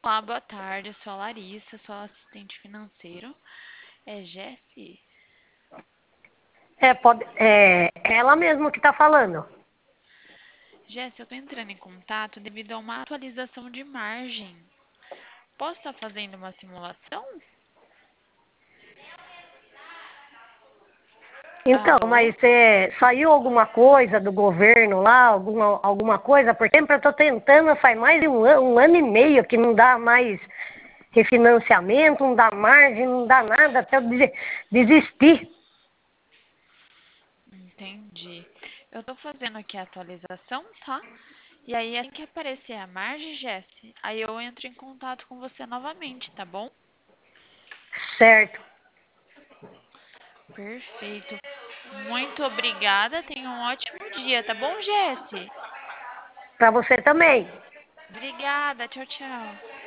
Olá, boa tarde. Eu sou a Larissa, sou assistente financeiro. É Jessi? É ela mesma que está falando. Jessi, eu tô entrando em contato devido a uma atualização de margem. Posso estar fazendo uma simulação? Então, Alô? mas saiu alguma coisa do governo lá, alguma coisa? Porque sempre eu estou tentando, faz mais de um ano e meio que não dá mais refinanciamento, não dá margem, não dá nada, até eu desistir. Entendi. Eu tô fazendo aqui a atualização, tá? E aí, assim que aparecer a margem, Jessi, aí eu entro em contato com você novamente, tá bom? Certo. Perfeito. Muito obrigada. Tenha um ótimo dia, tá bom, Jessi? Para você também. Obrigada. Tchau, tchau.